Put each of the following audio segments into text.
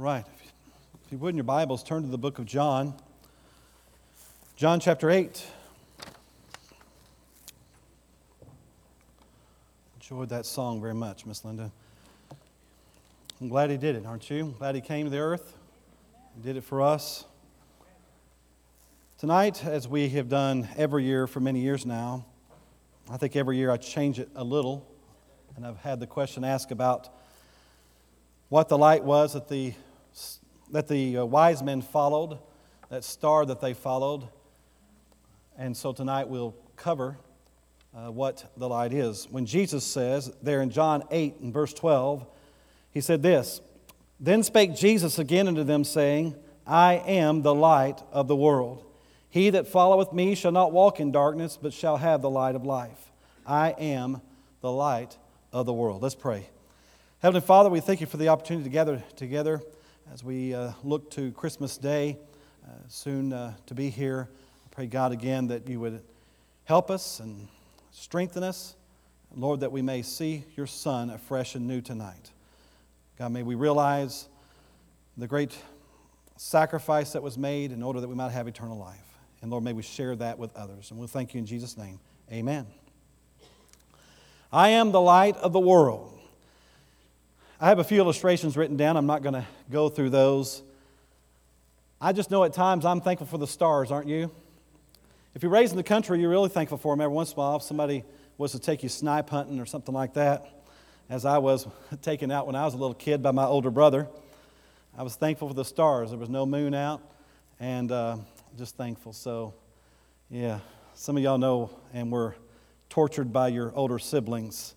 right. If you would in your Bibles, turn to the book of John. John chapter 8. Enjoyed that song very much, Miss Linda. I'm glad he did it, aren't you? Glad he came to the earth. He did it for us. Tonight, as we have done every year for many years now, I think every year I change it a little. And I've had the question asked about what the light was that the wise men followed, that star that they followed. And so tonight we'll cover what the light is. When Jesus says there in John 8 and verse 12, he said this, "Then spake Jesus again unto them, saying, I am the light of the world. He that followeth me shall not walk in darkness, but shall have the light of life. I am the light of the world." Let's pray. Heavenly Father, we thank you for the opportunity to gather together as we look to Christmas Day, soon to be here. I pray, God, again, that you would help us and strengthen us. Lord, that we may see your Son afresh and new tonight. God, may we realize the great sacrifice that was made in order that we might have eternal life. And Lord, may we share that with others. And we'll thank you in Jesus' name. Amen. I am the light of the world. I have a few illustrations written down. I'm not going to go through those. I just know at times I'm thankful for the stars, aren't you? If you're raised in the country, you're really thankful for them. Every once in a while, if somebody was to take you snipe hunting or something like that, as I was taken out when I was a little kid by my older brother, I was thankful for the stars. There was no moon out, and just thankful. So, yeah, some of y'all know and were tortured by your older siblings.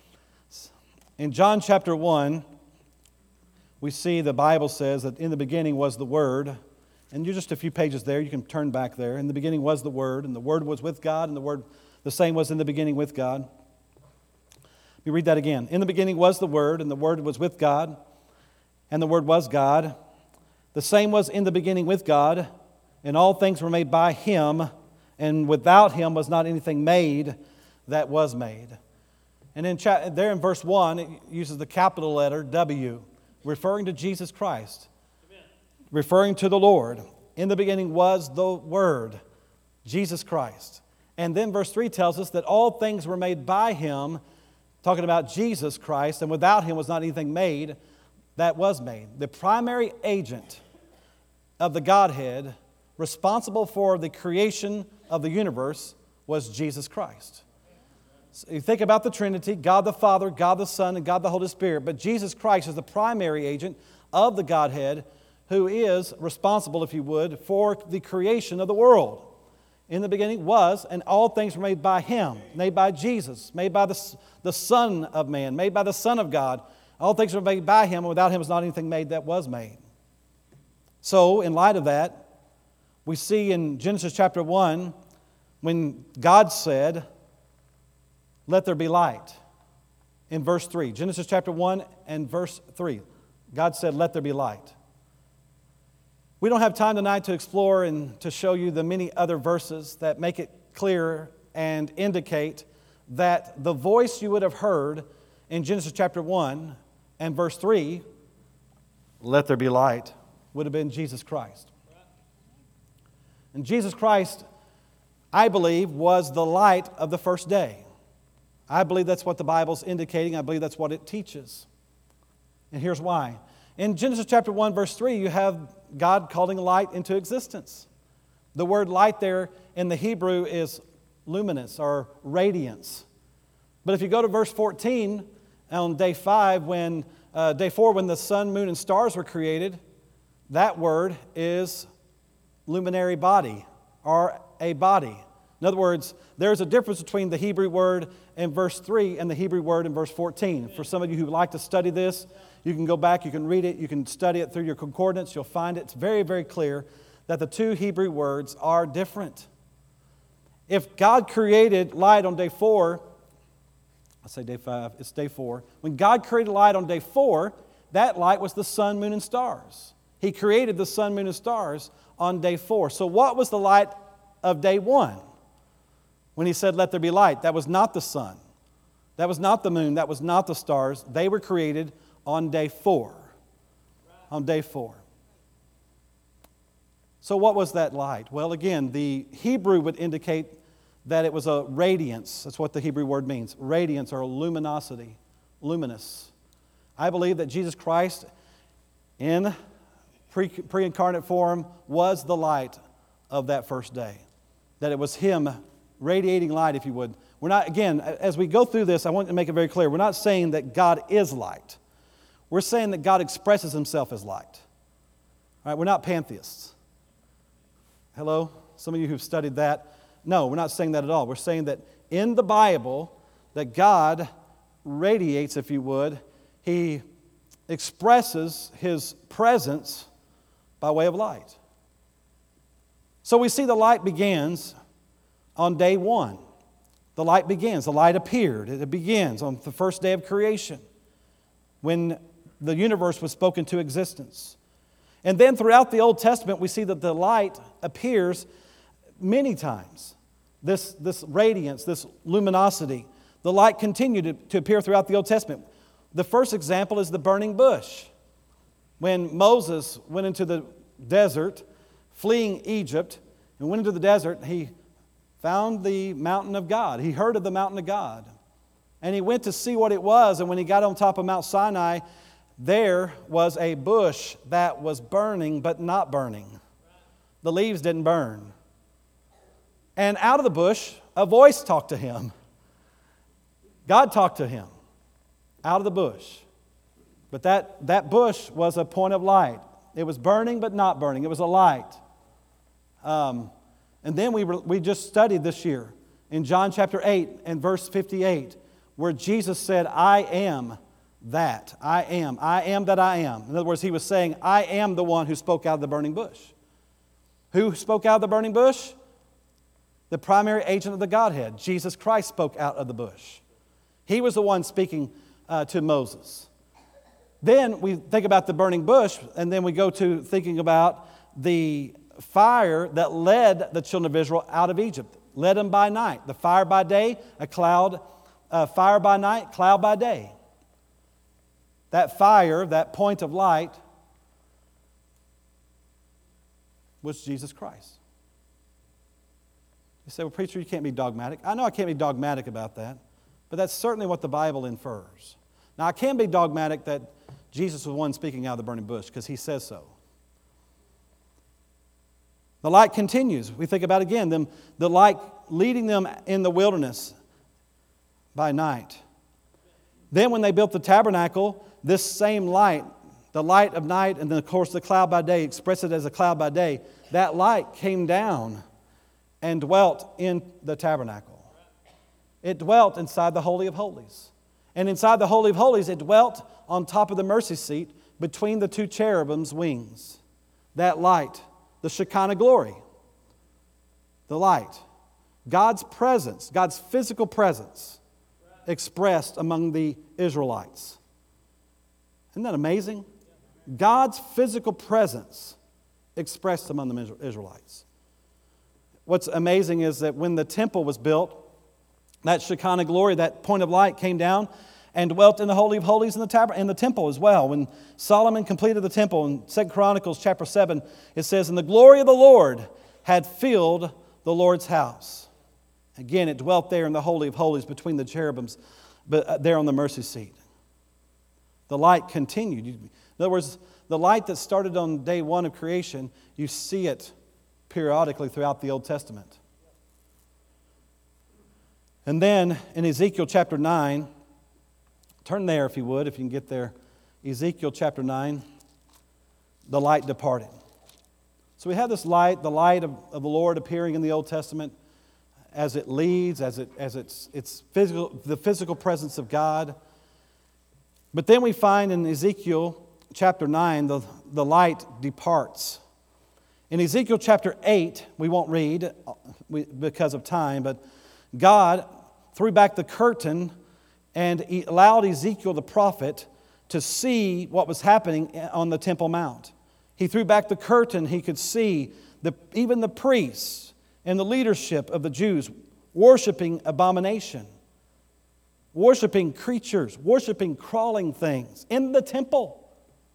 In John chapter 1, we see the Bible says that in the beginning was the Word. And you're just a few pages there. You can turn back there. In the beginning was the Word, and the Word was with God, and the same was in the beginning with God. Let me read that again. In the beginning was the Word, and the Word was with God, and the Word was God. The same was in the beginning with God, and all things were made by Him, and without Him was not anything made that was made. And there in verse 1, it uses the capital letter W, referring to Jesus Christ, Amen. Referring to the Lord. In the beginning was the Word, Jesus Christ. And then verse 3 tells us that all things were made by Him, talking about Jesus Christ, and without Him was not anything made that was made. The primary agent of the Godhead, responsible for the creation of the universe, was Jesus Christ. So you think about the Trinity, God the Father, God the Son, and God the Holy Spirit. But Jesus Christ is the primary agent of the Godhead who is responsible, if you would, for the creation of the world. In the beginning was, and all things were made by Him, made by Jesus, made by the Son of Man, made by the Son of God. All things were made by Him, and without Him was not anything made that was made. So, in light of that, we see in Genesis chapter 1, when God said, "Let there be light." In verse 3, Genesis chapter 1 and verse 3, God said, "Let there be light." We don't have time tonight to explore and to show you the many other verses that make it clear and indicate that the voice you would have heard in Genesis chapter 1 and verse 3, "Let there be light," would have been Jesus Christ. And Jesus Christ, I believe, was the light of the first day. I believe that's what the Bible's indicating. I believe that's what it teaches. And here's why. In Genesis chapter 1, verse 3, you have God calling light into existence. The word light there in the Hebrew is luminous or radiance. But if you go to verse 14, on day 4, when the sun, moon, and stars were created, that word is luminary body or a body. In other words, there's a difference between the Hebrew word in verse 3 and the Hebrew word in verse 14. For some of you who like to study this, you can go back, you can read it, you can study it through your concordance. You'll find it's very, very clear that the two Hebrew words are different. If God created light on day 4, I say day 5, it's day 4. When God created light on day 4, that light was the sun, moon, and stars. He created the sun, moon, and stars on day 4. So what was the light of day 1? When He said, "Let there be light," that was not the sun. That was not the moon. That was not the stars. They were created on day 4. on day 4. So what was that light? Well, again, the Hebrew would indicate that it was a radiance. That's what the Hebrew word means. Radiance or luminosity, luminous. I believe that Jesus Christ in pre-incarnate form was the light of that first day. That it was Him radiating light, if you would. We're not, again, as we go through this, I want to make it very clear. We're not saying that God is light. We're saying that God expresses Himself as light. All right, we're not pantheists. Hello? Some of you who've studied that. No, we're not saying that at all. We're saying that in the Bible, that God radiates, if you would. He expresses His presence by way of light. So we see the light begins on day 1. The light begins. The light appeared. It begins on the first day of creation when the universe was spoken to existence. And then throughout the Old Testament, we see that the light appears many times. This radiance, this luminosity. The light continued to appear throughout the Old Testament. The first example is the burning bush. When Moses went into the desert, fleeing Egypt, and went into the desert, he found the mountain of God. He heard of the mountain of God. And he went to see what it was, and when he got on top of Mount Sinai, there was a bush that was burning but not burning. The leaves didn't burn. And out of the bush, a voice talked to him. God talked to him out of the bush. But that bush was a point of light. It was burning but not burning. It was a light. And then we just studied this year in John chapter 8 and verse 58 where Jesus said, I am that. I am that I am. In other words, He was saying, I am the one who spoke out of the burning bush. Who spoke out of the burning bush? The primary agent of the Godhead. Jesus Christ spoke out of the bush. He was the one speaking to Moses. Then we think about the burning bush, and then we go to thinking about the fire that led the children of Israel out of Egypt. Led them by night. The fire by day, a cloud, fire by night, cloud by day. That fire, that point of light, was Jesus Christ. You say, well, preacher, you can't be dogmatic. I know I can't be dogmatic about that, but that's certainly what the Bible infers. Now, I can be dogmatic that Jesus was the one speaking out of the burning bush because He says so. The light continues. We think about again, the light leading them in the wilderness by night. Then when they built the tabernacle, this same light, the light of night, and then of course the cloud by day, express it as a cloud by day, that light came down and dwelt in the tabernacle. It dwelt inside the Holy of Holies. And inside the Holy of Holies, it dwelt on top of the mercy seat between the two cherubim's wings. That light, the Shekinah glory, the light, God's presence, God's physical presence expressed among the Israelites. Isn't that amazing? God's physical presence expressed among the Israelites. What's amazing is that when the temple was built, that Shekinah glory, that point of light came down and dwelt in the Holy of Holies in the temple as well. When Solomon completed the temple in 2 Chronicles chapter 7, it says, and the glory of the Lord had filled the Lord's house. Again, it dwelt there in the Holy of Holies between the cherubims, but there on the mercy seat. The light continued. In other words, the light that started on day 1 of creation, you see it periodically throughout the Old Testament. And then in Ezekiel chapter 9, turn there if you would, if you can get there. Ezekiel chapter 9, the light departed. So we have this light, the light of the Lord appearing in the Old Testament as it leads, as it's physical, the physical presence of God. But then we find in Ezekiel chapter 9, the light departs. In Ezekiel chapter 8, we won't read because of time, but God threw back the curtain and he allowed Ezekiel the prophet to see what was happening on the Temple Mount. He threw back the curtain. He could see even the priests and the leadership of the Jews worshiping abomination, worshiping creatures, worshiping crawling things in the temple.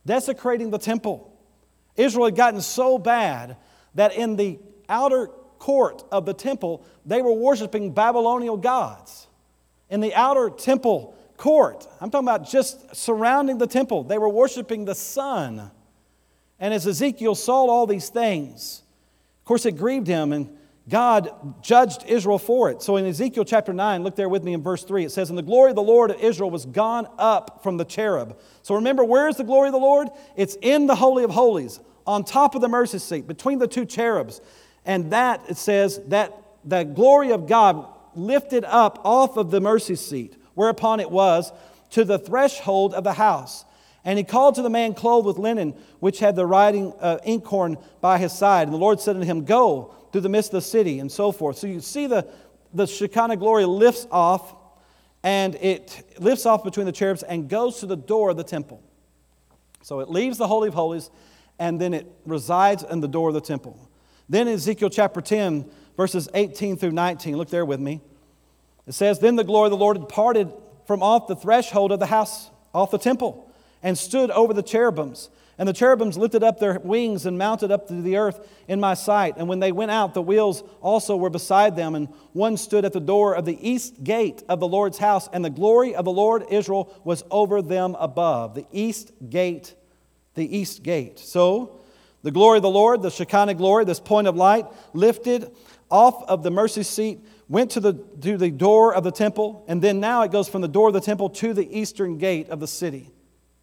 desecrating the temple. Israel had gotten so bad that in the outer court of the temple, they were worshiping Babylonian gods. In the outer temple court, I'm talking about just surrounding the temple, they were worshiping the sun. And as Ezekiel saw all these things, of course it grieved him, and God judged Israel for it. So in Ezekiel chapter 9, look there with me in verse 3, it says, "And the glory of the Lord of Israel was gone up from the cherub." So remember, where is the glory of the Lord? It's in the Holy of Holies, on top of the mercy seat, between the two cherubs. And that, it says, that the glory of God lifted up off of the mercy seat, whereupon it was, to the threshold of the house. And he called to the man clothed with linen, which had the writing inkhorn by his side. And the Lord said unto him, "Go through the midst of the city," and so forth. So you see the Shekinah glory lifts off, and it lifts off between the cherubs and goes to the door of the temple. So it leaves the Holy of Holies, and then it resides in the door of the temple. Then in Ezekiel chapter 10, verses 18 through 19, look there with me. It says, "Then the glory of the Lord departed from off the threshold of the house, off the temple, and stood over the cherubims. And the cherubims lifted up their wings and mounted up to the earth in my sight. And when they went out, the wheels also were beside them. And one stood at the door of the east gate of the Lord's house. And the glory of the Lord Israel was over them above." The east gate, the east gate. So the glory of the Lord, the Shekinah glory, this point of light, lifted off of the mercy seat, went to the door of the temple. And then now it goes from the door of the temple to the eastern gate of the city.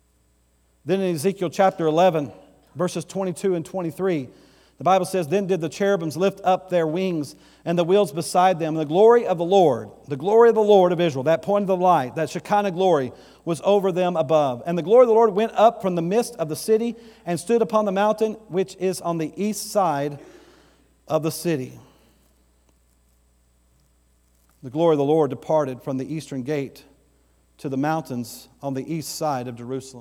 Then in Ezekiel chapter 11, verses 22 and 23, the Bible says, "Then did the cherubims lift up their wings and the wheels beside them. And the glory of the Lord of Israel," that point of the light, that Shekinah glory, was over them above. "And the glory of the Lord went up from the midst of the city and stood upon the mountain which is on the east side of the city." The glory of the Lord departed from the eastern gate to the mountains on the east side of Jerusalem.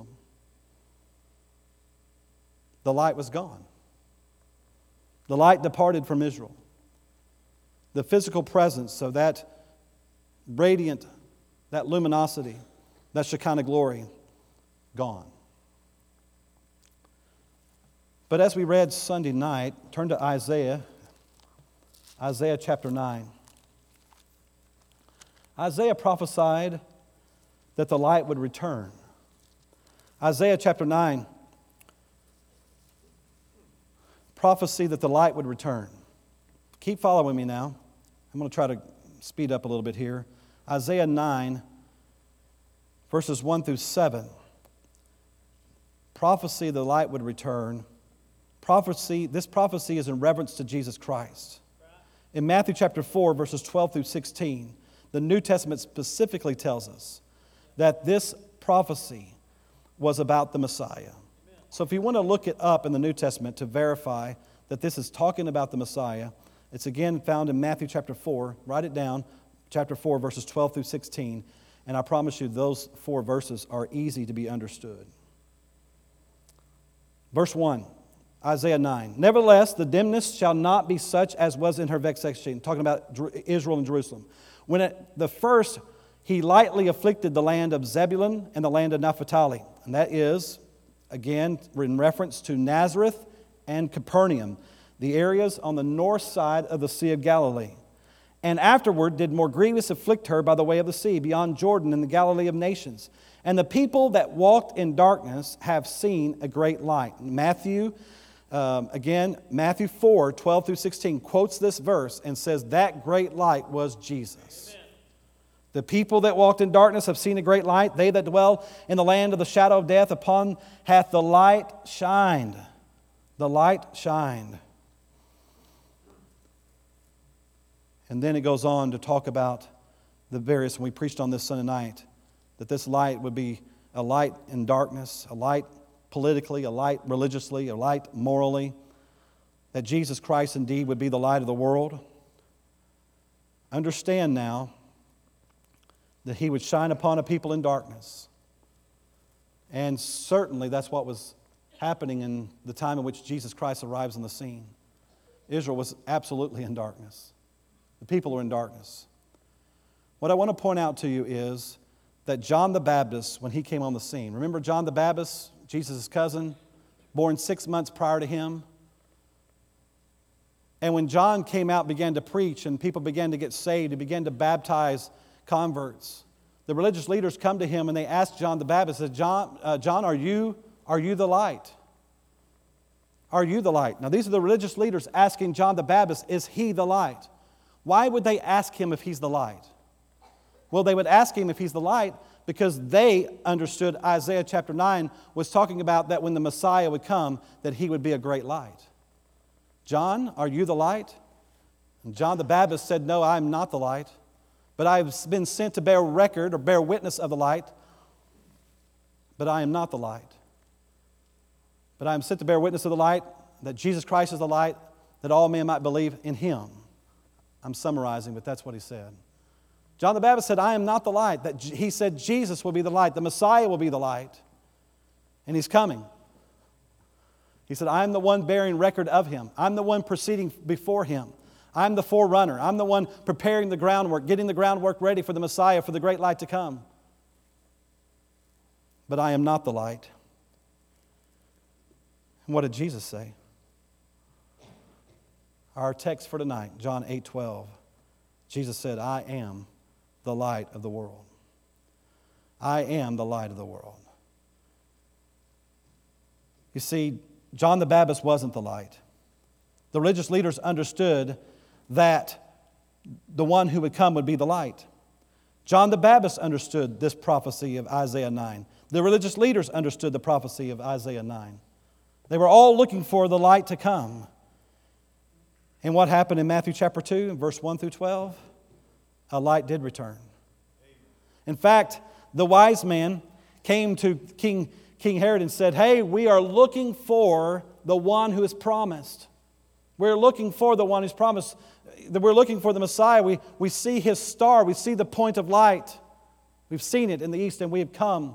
The light was gone. The light departed from Israel. The physical presence of that radiant, that luminosity, that Shekinah glory, gone. But as we read Sunday night, turn to Isaiah chapter 9. Isaiah prophesied that the light would return. Isaiah chapter 9, prophecy that the light would return. Keep following me now. I'm going to try to speed up a little bit here. Isaiah 9, verses 1 through 7. Prophecy the light would return. This prophecy is in reference to Jesus Christ. In Matthew chapter 4, verses 12 through 16, the New Testament specifically tells us that this prophecy was about the Messiah. So if you want to look it up in the New Testament to verify that this is talking about the Messiah, it's again found in Matthew chapter 4. Write it down, chapter 4, verses 12 through 16. And I promise you those 4 verses are easy to be understood. Verse 1, Isaiah 9. "Nevertheless, the dimness shall not be such as was in her vexation." Talking about Israel and Jerusalem. "When at the first he lightly afflicted the land of Zebulun and the land of Naphtali." And that is, again, in reference to Nazareth and Capernaum, the areas on the north side of the Sea of Galilee. "And afterward did more grievous afflict her by the way of the sea, beyond Jordan in the Galilee of nations. And the people that walked in darkness have seen a great light." Matthew 4, 12 through 16 quotes this verse and says that great light was Jesus. Amen. "The people that walked in darkness have seen a great light. They that dwell in the land of the shadow of death, upon hath the light shined." The light shined. And then it goes on to talk about the various, and we preached on this Sunday night, that this light would be a light in darkness, a light politically, a light religiously, a light morally, that Jesus Christ indeed would be the light of the world. Understand now that He would shine upon a people in darkness. And certainly that's what was happening in the time in which Jesus Christ arrives on the scene. Israel was absolutely in darkness. The people were in darkness. What I want to point out to you is that John the Baptist, when he came on the scene, remember John the Baptist Jesus' cousin, born 6 months prior to him. And when John came out and began to preach and people began to get saved, he began to baptize converts. The religious leaders come to him and they ask John the Baptist, said, John, are you the light? Are you the light? Now these are the religious leaders asking John the Baptist, is he the light? Why would they ask him if he's the light? Well, they would ask him if he's the light because they understood Isaiah chapter 9 was talking about that when the Messiah would come, that he would be a great light. John, are you the light? And John the Baptist said, no, I am not the light, but I have been sent to bear record or bear witness of the light, but I am not the light. But I am sent to bear witness of the light, that Jesus Christ is the light, that all men might believe in him. I'm summarizing, but that's what he said. John the Baptist said, I am not the light. He said Jesus will be the light. The Messiah will be the light. And he's coming. He said, I am the one bearing record of him. I'm the one proceeding before him. I'm the forerunner. I'm the one preparing the groundwork, getting the groundwork ready for the Messiah, for the great light to come. But I am not the light. And what did Jesus say? Our text for tonight, John 8:12. Jesus said, I am the light of the world. I am the light of the world. You see, John the Baptist wasn't the light. The religious leaders understood that the one who would come would be the light. John the Baptist understood this prophecy of Isaiah 9. The religious leaders understood the prophecy of Isaiah 9. They were all looking for the light to come. And what happened in Matthew chapter 2, verse 1 through 12? A light did return. In fact, the wise man came to King Herod and said, hey, we are looking for the one who is promised. We're looking for the one who's promised. We're looking for the Messiah. We see his star. We see the point of light. We've seen it in the east and we have come.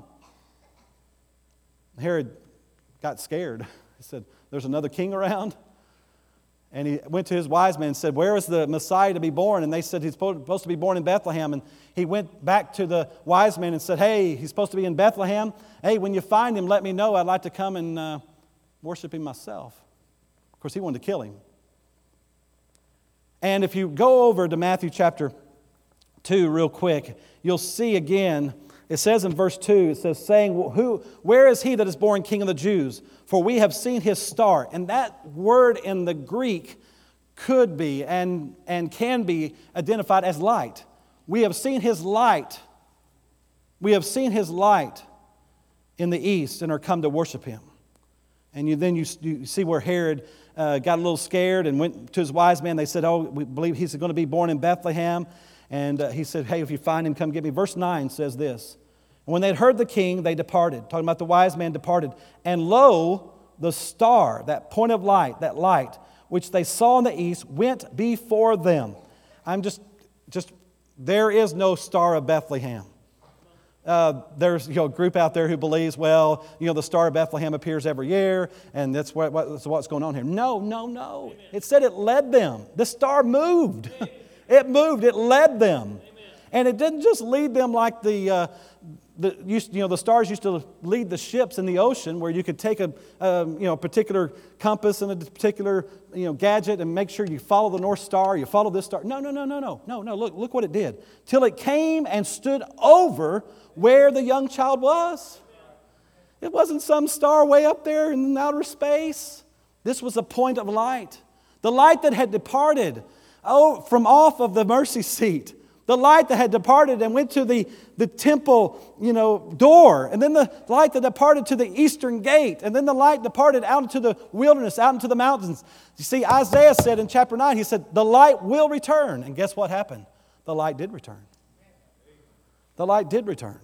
Herod got scared. He said, there's another king around? And he went to his wise men and said, where is the Messiah to be born? And they said, he's supposed to be born in Bethlehem. And he went back to the wise men and said, hey, he's supposed to be in Bethlehem. Hey, when you find him, let me know. I'd like to come and worship him myself. Of course, he wanted to kill him. And if you go over to Matthew chapter 2 real quick, you'll see again, it says in verse 2, it says, saying, where is he that is born King of the Jews? For we have seen his star. And that word in the Greek could be and can be identified as light. We have seen his light. We have seen his light in the east and are come to worship him. And you see where Herod got a little scared and went to his wise men. They said, oh, we believe he's going to be born in Bethlehem. And he said, hey, if you find him, come get me. Verse 9 says this. And when they had heard the king, they departed. Talking about the wise man departed. And lo, the star, that point of light, that light, which they saw in the east, went before them. I'm just there is no star of Bethlehem. There's a group out there who believes, well, the star of Bethlehem appears every year, and that's what's going on here. No. Amen. It said it led them. The star moved. It moved. It led them. Amen. And it didn't just lead them like the stars used to lead the ships in the ocean, where you could take a particular compass and a particular gadget and make sure you follow the North Star, you follow this star. No. Look what it did. Till it came and stood over where the young child was. It wasn't some star way up there in outer space. This was a point of light. The light that had departed from off of the mercy seat. The light that had departed and went to the temple, door. And then the light that departed to the eastern gate. And then the light departed out into the wilderness, out into the mountains. You see, Isaiah said in chapter 9, he said, the light will return. And guess what happened? The light did return. The light did return.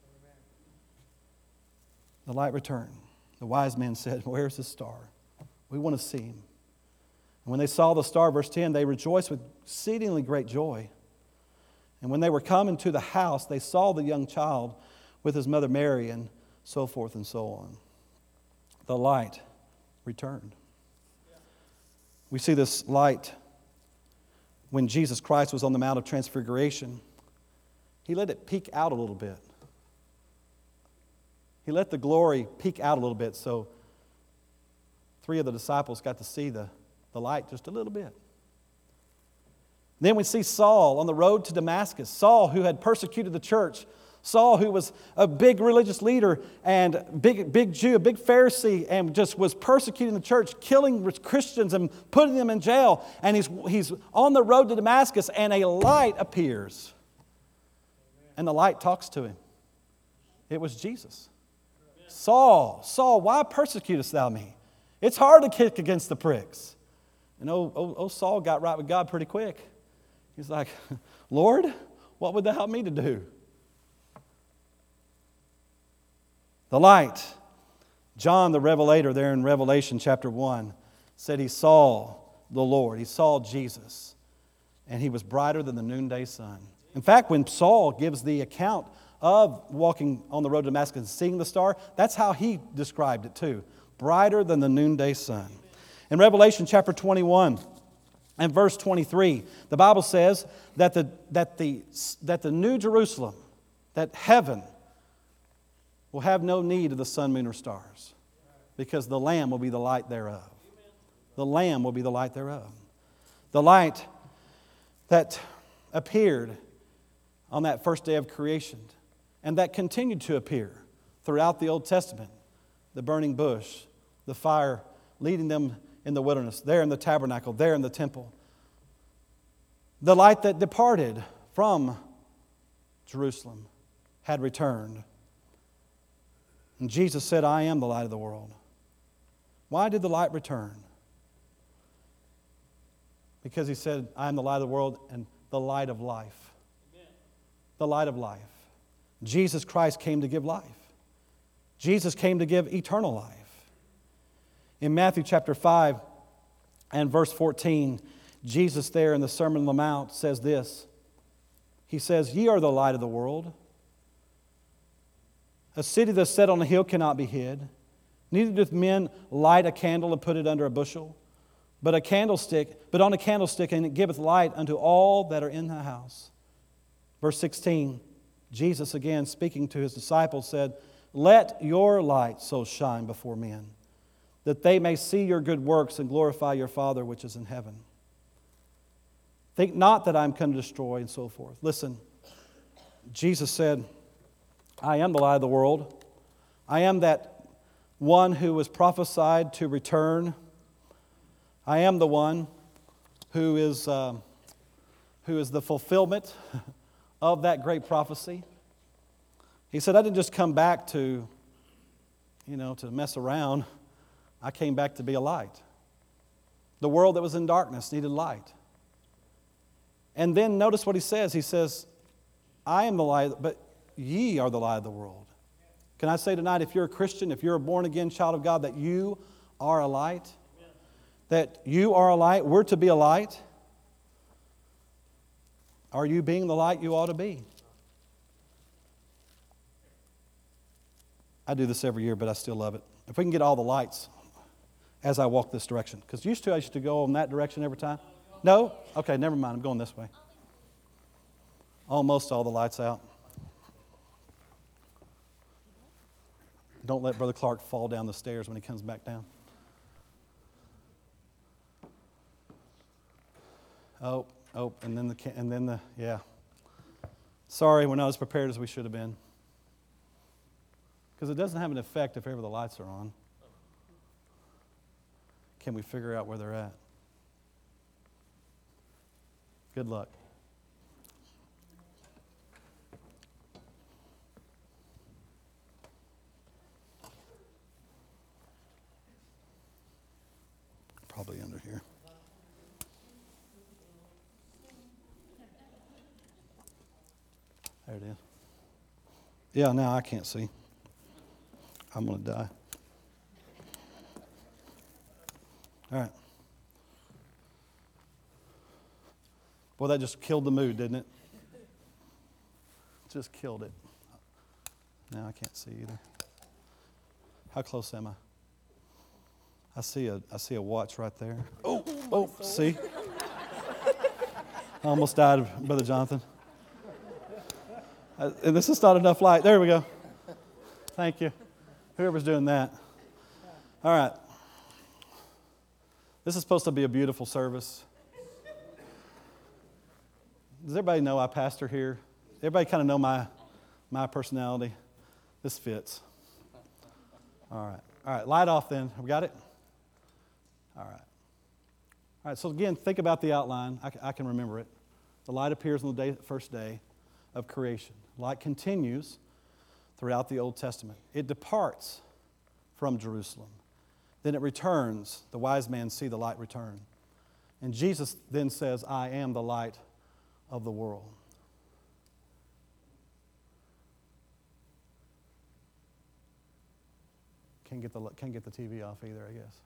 The light returned. The wise men said, where's the star? We want to see him. And when they saw the star, verse 10, they rejoiced with exceedingly great joy. And when they were come into the house, they saw the young child with his mother Mary, and so forth and so on. The light returned. We see this light when Jesus Christ was on the Mount of Transfiguration. He let it peek out a little bit. He let the glory peek out a little bit so 3 of the disciples got to see the light just a little bit. Then we see Saul on the road to Damascus. Saul, who had persecuted the church. Saul, who was a big religious leader and big Jew, a big Pharisee, and just was persecuting the church, killing Christians and putting them in jail. And he's on the road to Damascus, and a light appears. And the light talks to him. It was Jesus. Saul, Saul, why persecutest thou me? It's hard to kick against the pricks. And Saul got right with God pretty quick. He's like, Lord, what would thou help me to do? The light. John the Revelator there in Revelation chapter 1 said he saw the Lord. He saw Jesus. And he was brighter than the noonday sun. In fact, when Saul gives the account of walking on the road to Damascus and seeing the star, that's how he described it too. Brighter than the noonday sun. In Revelation chapter 21 and verse 23, the Bible says that the New Jerusalem, that heaven, will have no need of the sun, moon, or stars, because the Lamb will be the light thereof. The Lamb will be the light thereof. The light that appeared on that first day of creation and that continued to appear throughout the Old Testament. The burning bush, the fire leading them in the wilderness, there in the tabernacle, there in the temple. The light that departed from Jerusalem had returned. And Jesus said, I am the light of the world. Why did the light return? Because he said, I am the light of the world and the light of life. Amen. The light of life. Jesus Christ came to give life. Jesus came to give eternal life. In Matthew chapter 5 and verse 14, Jesus there in the Sermon on the Mount says this. He says, Ye are the light of the world. A city that's set on a hill cannot be hid. Neither doth men light a candle and put it under a bushel, but on a candlestick, and it giveth light unto all that are in the house. Verse 16, Jesus again speaking to his disciples said, Let your light so shine before men, that they may see your good works and glorify your Father which is in heaven. Think not that I am come to destroy, and so forth. Listen, Jesus said, I am the light of the world. I am that one who was prophesied to return. I am the one who is the fulfillment of that great prophecy. He said, I didn't just come back to mess around. I came back to be a light. The world that was in darkness needed light. And then notice what he says. He says, I am the light, but ye are the light of the world. Can I say tonight, if you're a Christian, if you're a born-again child of God, that you are a light? Amen. That you are a light. We're to be a light. Are you being the light you ought to be? I do this every year, but I still love it. If we can get all the lights as I walk this direction. Because I used to go in that direction every time. No? Okay, never mind. I'm going this way. Almost all the lights out. Don't let Brother Clark fall down the stairs when he comes back down. Oh, and then yeah. Sorry, we're not as prepared as we should have been. Because it doesn't have an effect if ever the lights are on. Can we figure out where they're at? Good luck. Probably under here. There it is. Yeah, now I can't see. I'm going to die. All right. Boy, that just killed the mood, didn't it? Just killed it. Now I can't see either. How close am I? I see a watch right there. Oh, see? I almost died, Brother Jonathan. And this is not enough light. There we go. Thank you. Whoever's doing that. All right. This is supposed to be a beautiful service. Does everybody know I pastor here? Everybody kind of know my personality? This fits. All right. Light off then. We got it? All right. So again, think about the outline. I can remember it. The light appears on the first day of creation. Light continues throughout the Old Testament. It departs from Jerusalem. Then it returns. The wise men see the light return. And Jesus then says, I am the light of the world. Can't get the TV off either, I guess.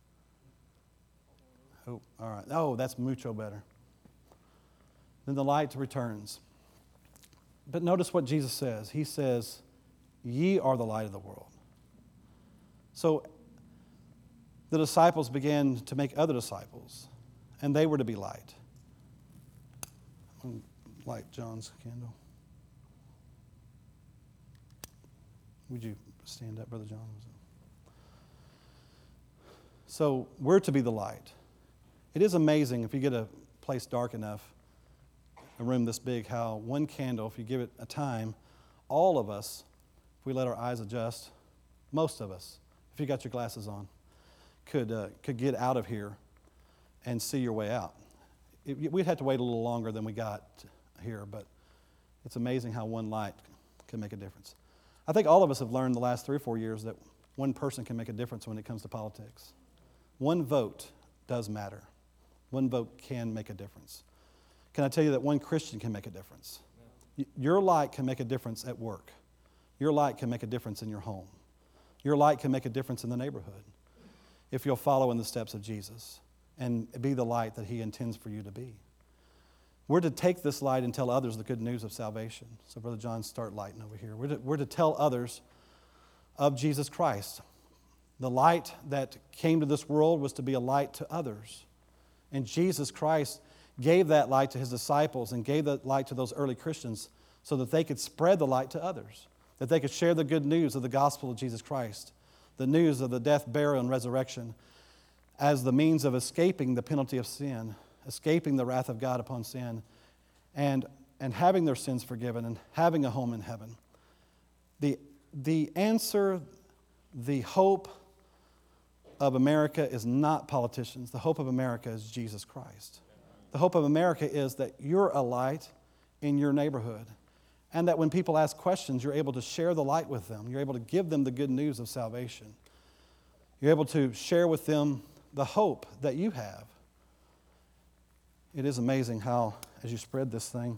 Oh, all right. Oh, that's mucho better. Then the light returns. But notice what Jesus says. He says, ye are the light of the world. So the disciples began to make other disciples, and they were to be light. Light John's candle. Would you stand up, Brother John? So we're to be the light. It is amazing if you get a place dark enough, a room this big, how one candle, if you give it a time, all of us, if we let our eyes adjust, most of us, if you got your glasses on, could get out of here and see your way out. We'd have to wait a little longer than we got here, but it's amazing how one light can make a difference. I think all of us have learned the last 3 or 4 years that one person can make a difference when it comes to politics. One vote does matter. One vote can make a difference. Can I tell you that one Christian can make a difference? Your light can make a difference at work. Your light can make a difference in your home. Your light can make a difference in the neighborhood if you'll follow in the steps of Jesus and be the light that He intends for you to be. We're to take this light and tell others the good news of salvation. So, Brother John, start lighting over here. We're to tell others of Jesus Christ. The light that came to this world was to be a light to others. And Jesus Christ gave that light to His disciples and gave that light to those early Christians so that they could spread the light to others, that they could share the good news of the gospel of Jesus Christ, the news of the death, burial, and resurrection as the means of escaping the penalty of sin, escaping the wrath of God upon sin, and having their sins forgiven and having a home in heaven. The answer, the hope of America is not politicians. The hope of America is Jesus Christ. The hope of America is that you're a light in your neighborhood, and that when people ask questions, you're able to share the light with them. You're able to give them the good news of salvation. You're able to share with them the hope that you have. It is amazing how, as you spread this thing,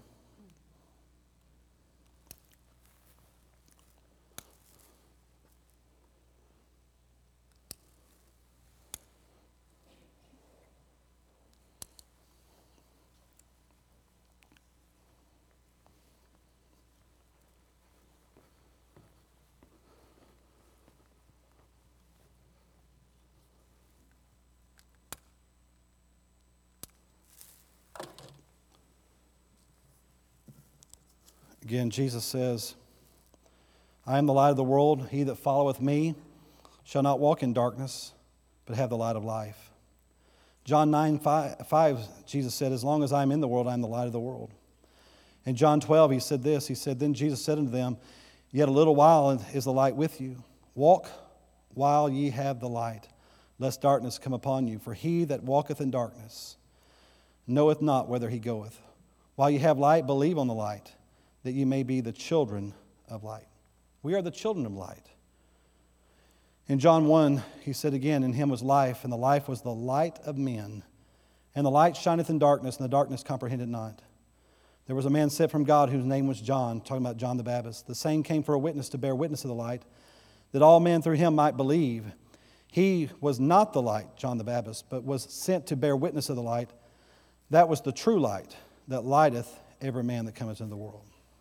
again, Jesus says, I am the light of the world. He that followeth me shall not walk in darkness, but have the light of life. John 9:5, Jesus said, as long as I am in the world, I am the light of the world. In John 12, He said this. He said, then Jesus said unto them, yet a little while is the light with you. Walk while ye have the light, lest darkness come upon you. For he that walketh in darkness knoweth not whither he goeth. While ye have light, believe on the light, that ye may be the children of light. We are the children of light. In John 1, He said again, in Him was life, and the life was the light of men. And the light shineth in darkness, and the darkness comprehended not. There was a man sent from God whose name was John, talking about John the Baptist. The same came for a witness to bear witness of the light, that all men through him might believe. He was not the light, John the Baptist, but was sent to bear witness of the light. That was the true light that lighteth every man that cometh into the world.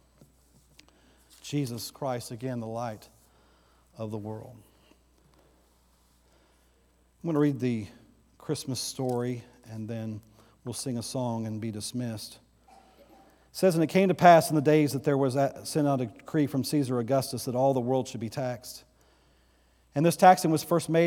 Jesus Christ, again, the light of the world. I'm going to read the Christmas story, and then we'll sing a song and be dismissed. It says, and it came to pass in the days that there was sent out a decree from Caesar Augustus that all the world should be taxed. And this taxing was first made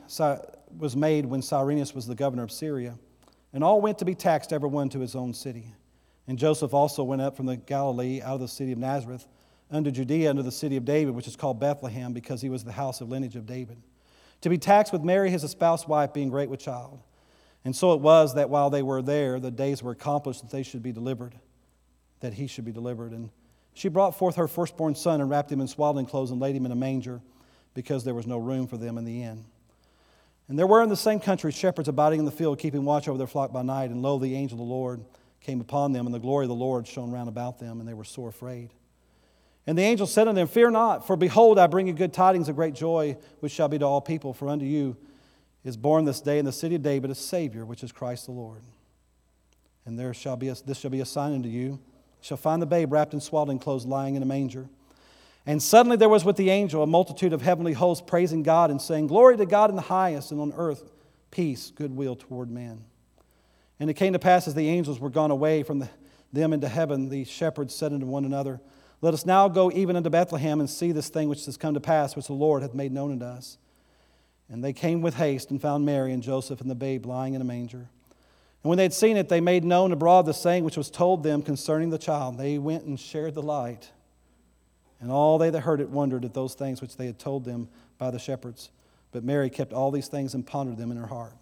when Cyrenius was the governor of Syria. And all went to be taxed, every one to his own city. And Joseph also went up from the Galilee out of the city of Nazareth unto Judea, unto the city of David, which is called Bethlehem, because he was the house of lineage of David, to be taxed with Mary his espoused wife, being great with child. And so it was that while they were there, the days were accomplished that they should be delivered, that he should be delivered. And she brought forth her firstborn son and wrapped him in swaddling clothes and laid him in a manger, because there was no room for them in the inn. And there were in the same country shepherds abiding in the field, keeping watch over their flock by night. And lo, the angel of the Lord came upon them, and the glory of the Lord shone round about them, and they were sore afraid. And the angel said unto them, Fear not, for behold, I bring you good tidings of great joy, which shall be to all people. For unto you is born this day in the city of David a Savior, which is Christ the Lord. And this shall be a sign unto you. You shall find the babe wrapped in swaddling clothes, lying in a manger. And suddenly there was with the angel a multitude of heavenly hosts, praising God and saying, Glory to God in the highest, and on earth peace, goodwill toward men. And it came to pass, as the angels were gone away from them into heaven, the shepherds said unto one another, Let us now go even unto Bethlehem, and see this thing which has come to pass, which the Lord hath made known unto us. And they came with haste, and found Mary and Joseph and the babe lying in a manger. And when they had seen it, they made known abroad the saying which was told them concerning the child. They went and shared the light. And all they that heard it wondered at those things which they had told them by the shepherds. But Mary kept all these things and pondered them in her heart.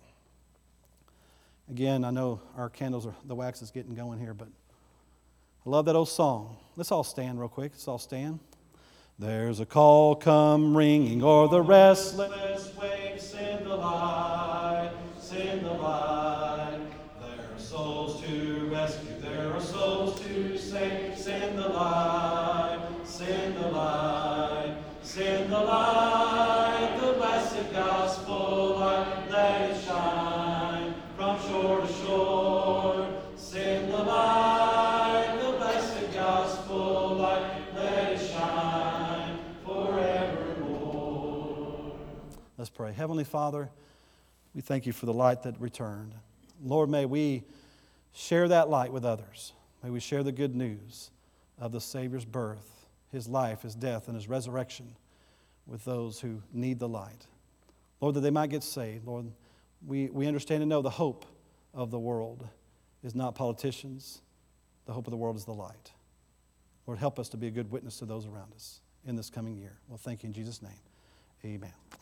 Again, I know our the wax is getting going here, but I love that old song. Let's all stand real quick. Let's all stand. There's a call come ringing o'er the restless waves. Send the light, send the light. There are souls to rescue, there are souls to save. Send the light, send the light, send the light. The blessed gospel light, let it shine from shore to shore. Send the light, the blessed gospel light, let it shine forevermore. Let's pray. Heavenly Father, we thank you for the light that returned. Lord, may we share that light with others. May we share the good news of the Savior's birth, His life, His death, and His resurrection with those who need the light. Lord, that they might get saved. Lord, we understand and know the hope of the world is not politicians. The hope of the world is the light. Lord, help us to be a good witness to those around us in this coming year. Well, thank you in Jesus' name. Amen.